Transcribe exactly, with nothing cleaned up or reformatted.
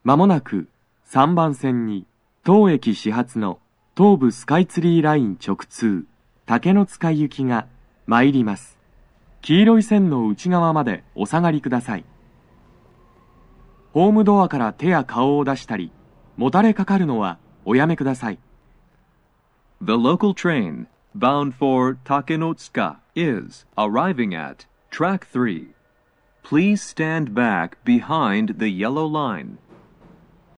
まもなくさんばん線に当駅始発の東武スカイツリーライン直通竹の塚行きが参ります。黄色い線の内側までお下がりください。ホームドアから手や顔を出したり、もたれかかるのはおやめください。 The local train bound for Takenotsuka is arriving at track three. Please stand back behind the yellow line